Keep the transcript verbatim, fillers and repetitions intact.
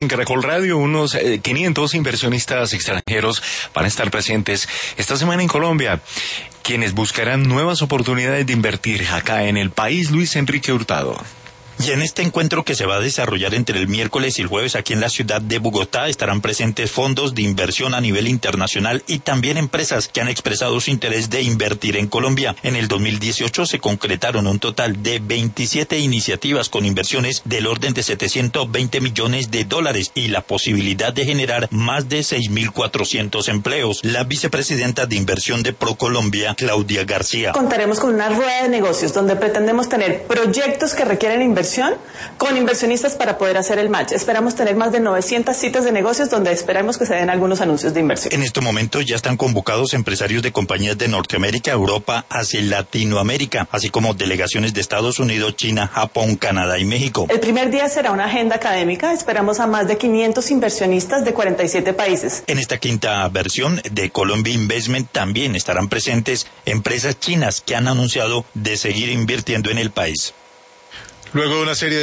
En Caracol Radio, unos eh, quinientos inversionistas extranjeros van a estar presentes esta semana en Colombia, quienes buscarán nuevas oportunidades de invertir acá en el país. Luis Enrique Hurtado. Y en este encuentro que se va a desarrollar entre el miércoles y el jueves aquí en la ciudad de Bogotá estarán presentes fondos de inversión a nivel internacional y también empresas que han expresado su interés de invertir en Colombia. En el dos mil dieciocho se concretaron un total de veintisiete iniciativas con inversiones del orden de setecientos veinte millones de dólares y la posibilidad de generar más de seis mil cuatrocientos empleos. La vicepresidenta de inversión de ProColombia, Claudia García. Contaremos con una rueda de negocios donde pretendemos tener proyectos que requieren inversión con inversionistas para poder hacer el match. Esperamos tener más de novecientas citas de negocios donde esperamos que se den algunos anuncios de inversión. En estos momentos ya están convocados empresarios de compañías de Norteamérica, Europa, Asia y Latinoamérica, así como delegaciones de Estados Unidos, China, Japón, Canadá y México. El primer día será una agenda académica. Esperamos a más de quinientos inversionistas de cuarenta y siete países. En esta quinta versión de Colombia Investment también estarán presentes empresas chinas que han anunciado de seguir invirtiendo en el país. Luego de una serie de